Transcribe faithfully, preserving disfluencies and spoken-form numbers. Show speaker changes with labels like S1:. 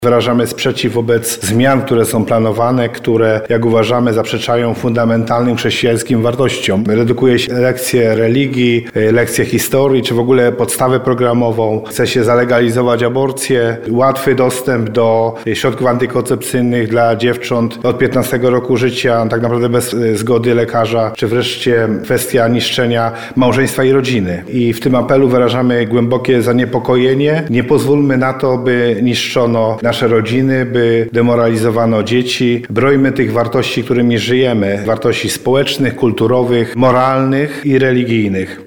S1: Wyrażamy sprzeciw wobec zmian, które są planowane, które, jak uważamy, zaprzeczają fundamentalnym chrześcijańskim wartościom. Redukuje się lekcje religii, lekcje historii, czy w ogóle podstawę programową. Chce się zalegalizować aborcję, łatwy dostęp do środków antykoncepcyjnych dla dziewcząt od piętnastego roku życia, tak naprawdę bez zgody lekarza, czy wreszcie kwestia niszczenia małżeństwa i rodziny. I w tym apelu wyrażamy głębokie zaniepokojenie. Nie pozwólmy na to, by niszczono nasze rodziny, by demoralizowano dzieci. Brońmy tych wartości, którymi żyjemy. Wartości społecznych, kulturowych, moralnych i religijnych.